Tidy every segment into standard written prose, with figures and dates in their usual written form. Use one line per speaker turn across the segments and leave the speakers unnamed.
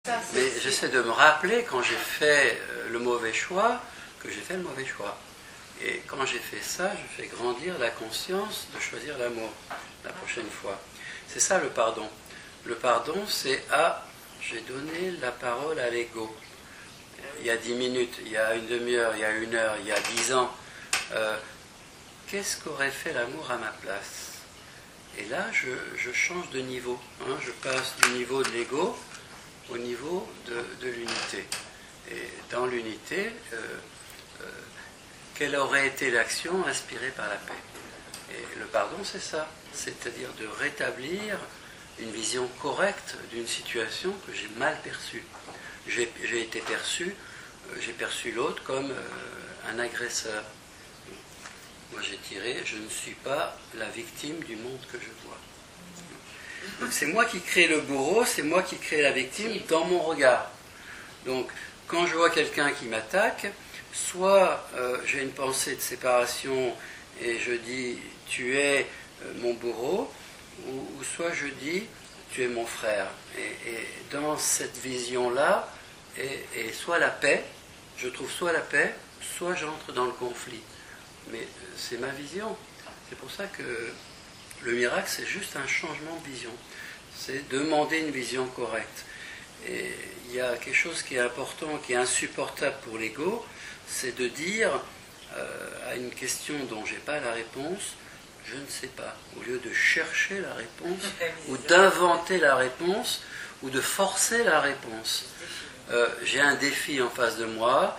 Mais j'essaie de me rappeler quand j'ai fait le mauvais choix, que j'ai fait le mauvais choix. Et quand j'ai fait ça, je fais grandir la conscience de choisir l'amour la prochaine fois. C'est ça le pardon. Le pardon, c'est j'ai donné la parole à l'ego. Il y a 10 minutes, il y a une demi-heure, il y a 1 heure, il y a 10 ans. Qu'est-ce qu'aurait fait l'amour à ma place? Et là, je change de niveau. Je passe du niveau de l'ego au niveau de l'unité. Et dans l'unité, quelle aurait été l'action inspirée par la paix? Et le pardon, c'est ça. C'est-à-dire de rétablir une vision correcte d'une situation que j'ai mal perçue. J'ai été perçu, j'ai perçu l'autre comme un agresseur. Moi j'ai tiré, je ne suis pas la victime du monde que je vois. Donc c'est moi qui crée le bourreau, c'est moi qui crée la victime dans mon regard. Donc quand je vois quelqu'un qui m'attaque, soit j'ai une pensée de séparation et je dis tu es mon bourreau, ou soit je dis tu es mon frère. Et dans cette vision-là, et soit la paix, je trouve soit la paix, soit j'entre dans le conflit. Mais c'est ma vision. C'est pour ça que le miracle, c'est juste un changement de vision. C'est demander une vision correcte. Et il y a quelque chose qui est important, qui est insupportable pour l'ego, c'est de dire à une question dont je n'ai pas la réponse, je ne sais pas, au lieu de chercher la réponse, ou d'inventer la réponse, ou de forcer la réponse. J'ai un défi en face de moi,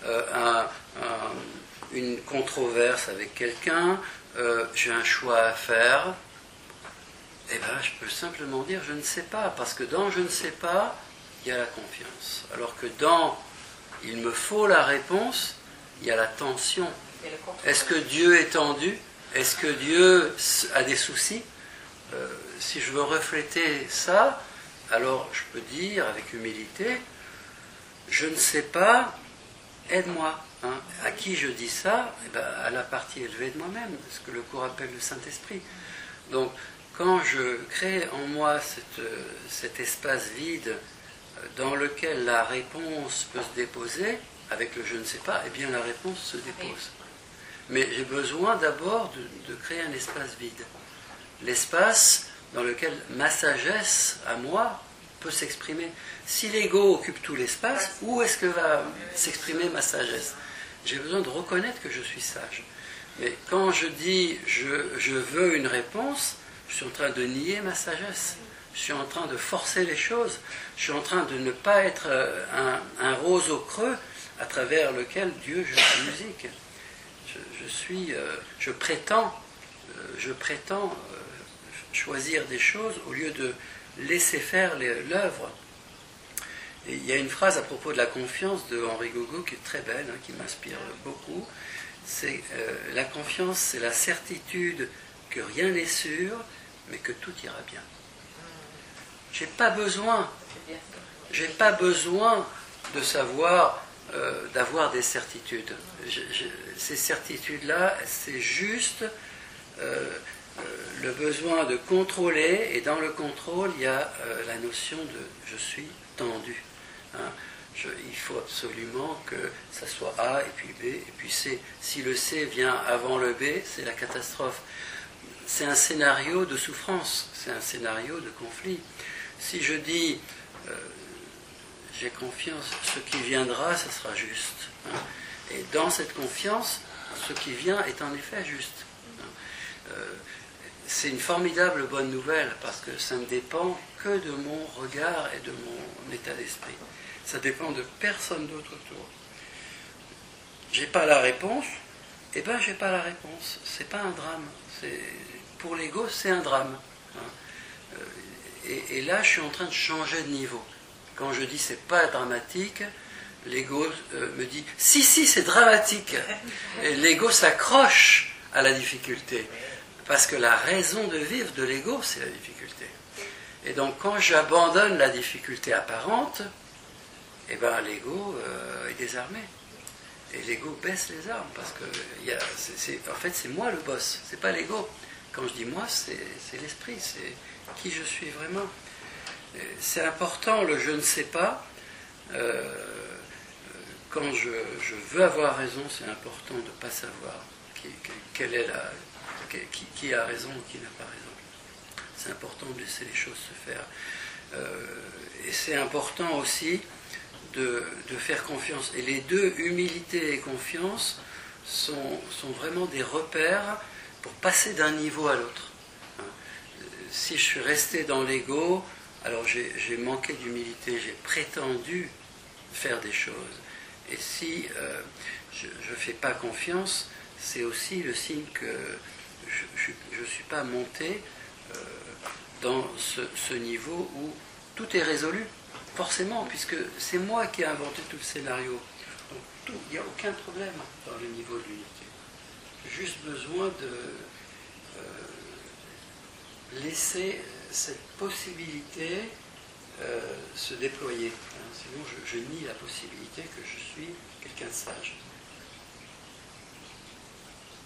une controverse avec quelqu'un, j'ai un choix à faire, et bien je peux simplement dire je ne sais pas, parce que dans je ne sais pas, il y a la confiance. Alors que dans il me faut la réponse, il y a la tension. Est-ce que Dieu est tendu? Est-ce que Dieu a des soucis? Si je veux refléter ça, alors je peux dire avec humilité, je ne sais pas, aide-moi. À qui je dis ça? Eh bien, à la partie élevée de moi-même, ce que le cours appelle le Saint-Esprit. Donc, quand je crée en moi cet espace vide dans lequel la réponse peut se déposer, avec le je ne sais pas, eh bien la réponse se dépose. Mais j'ai besoin d'abord de créer un espace vide. L'espace dans lequel ma sagesse, à moi, peut s'exprimer. Si l'ego occupe tout l'espace, où est-ce que va s'exprimer ma sagesse? J'ai besoin de reconnaître que je suis sage. Mais quand je dis je veux une réponse, je suis en train de nier ma sagesse. Je suis en train de forcer les choses. Je suis en train de ne pas être un roseau creux à travers lequel Dieu jette la musique. Je prétends choisir des choses au lieu de laisser faire l'œuvre. Et il y a une phrase à propos de la confiance de Henri Gogo qui est très belle, qui m'inspire beaucoup. C'est la confiance, c'est la certitude que rien n'est sûr, mais que tout ira bien. J'ai pas besoin de savoir, d'avoir des certitudes. Ces certitudes-là, c'est juste le besoin de contrôler, et dans le contrôle, il y a la notion de je suis tendu. Il faut absolument que ça soit A, et puis B, et puis C. Si le C vient avant le B, c'est la catastrophe. C'est un scénario de souffrance, c'est un scénario de conflit. Si je dis j'ai confiance, ce qui viendra, ça sera juste. Et dans cette confiance, ce qui vient est en effet juste. C'est une formidable bonne nouvelle, parce que ça ne dépend que de mon regard et de mon état d'esprit. Ça dépend de personne d'autre autour. J'ai pas la réponse, eh bien j'ai pas la réponse. C'est pas un drame. Pour l'ego, c'est un drame. Et là, je suis en train de changer de niveau. Quand je dis c'est pas dramatique, l'ego me dit si c'est dramatique. Et l'ego s'accroche à la difficulté. Parce que la raison de vivre de l'ego, c'est la difficulté. Et donc quand j'abandonne la difficulté apparente, eh ben l'ego est désarmé. Et l'ego baisse les armes, parce que en fait c'est moi le boss, c'est pas l'ego. Quand je dis moi, c'est l'esprit, c'est qui je suis vraiment. C'est important, le je ne sais pas. Quand je veux avoir raison, c'est important de ne pas savoir quelle est qui a raison ou qui n'a pas raison. C'est important de laisser les choses se faire. Et c'est important aussi de faire confiance. Et les deux, humilité et confiance, sont vraiment des repères pour passer d'un niveau à l'autre. Si je suis resté dans l'ego, alors j'ai manqué d'humilité, j'ai prétendu faire des choses. Et si je ne fais pas confiance, c'est aussi le signe que je ne suis pas monté dans ce niveau où tout est résolu, forcément, puisque c'est moi qui ai inventé tout le scénario. Donc il n'y a aucun problème dans le niveau de l'unité. J'ai juste besoin de laisser cette possibilité se déployer. Sinon je nie la possibilité que je suis quelqu'un de sage.